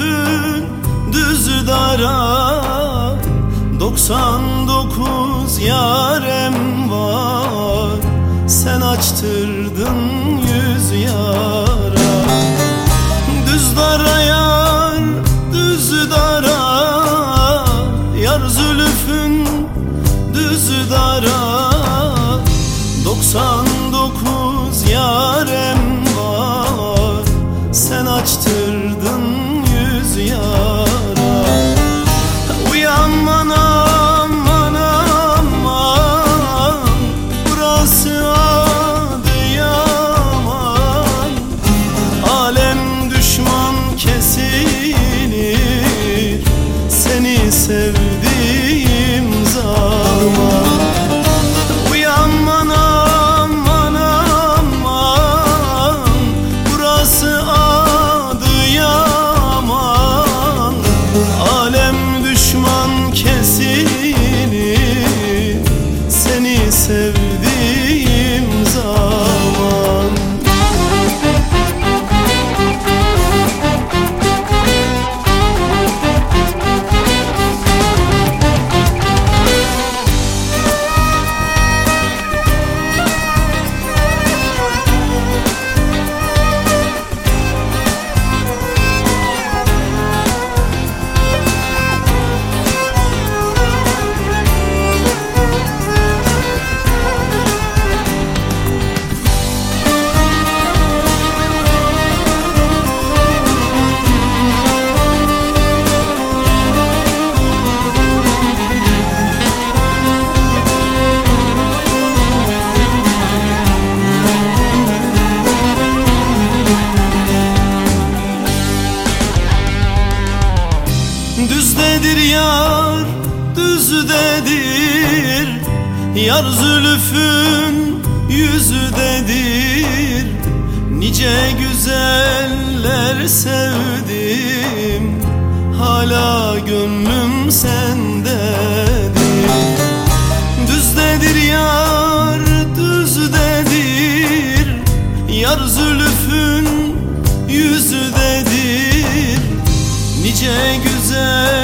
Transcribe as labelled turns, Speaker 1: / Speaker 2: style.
Speaker 1: zülfün düzü dara, 99 yarem var, sen açtırdın 100 yara. Düz dara yar, düz dara, yar zülfün düzü dara, 99 yarem var, sen açtırdın 100 yara. Uyanman aman aman, burası Adıyaman. Alem düşman kesilir seni sevdiğim zaman. Uyanman aman aman, burası Adıyaman. Alem düşman kesilir seni sevdiğim zaman. Düzdedir yar, düzdedir, yar zülfün yüzüdedir. Nice güzeller sevdim, hala gönlüm sendedir. Düzdedir yar, düzdedir, yar zülfün yüzüdedir. Nice güzel